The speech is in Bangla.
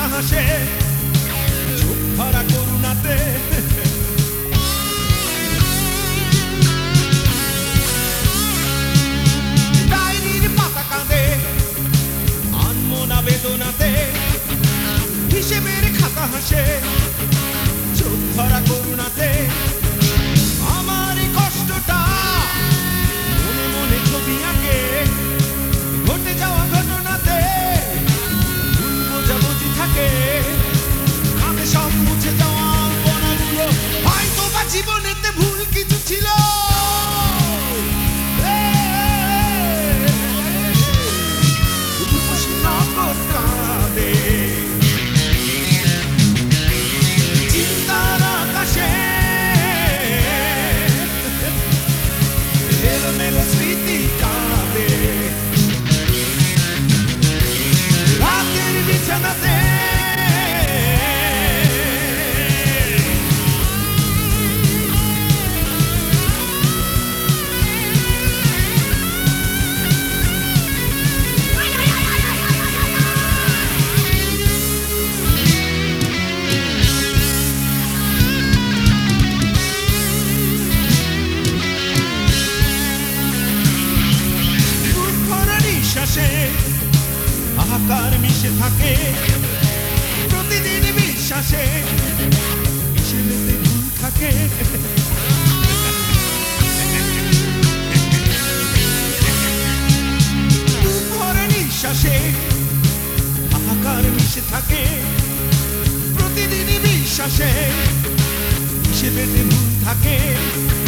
হাসে চোখ ভরা করুণাতে ডায়েরির পাতা কাঁদে আনমনা বেদনাতে হিসেবের খাতা হাসে চোখ ভরা করুণাতে আমার এই কষ্টটা মনে মনে ছবি আঁকে ঘটে যাওয়া ঘটনাতে ভুল বোঝাবুঝি থাকে কাঁধে সব মুছে যাওয়া অল্পনাগুলো হয়তো বা জীবনেতে ভুল কিছু ছিল রূপসী নগর কাঁদে চিন্তার আকাশে এলোমেলো স্মৃতি কাঁদে রাতের বিছানাতে আকার মিশে থাকে প্রতিদিন বিশ্বাসে মিশে যেতে ভুল থাকে ভরা নিঃশ্বাসে আকার মিশে থাকে প্রতিদিন বিশ্বাসে মিশে যেতে ভুল থাকে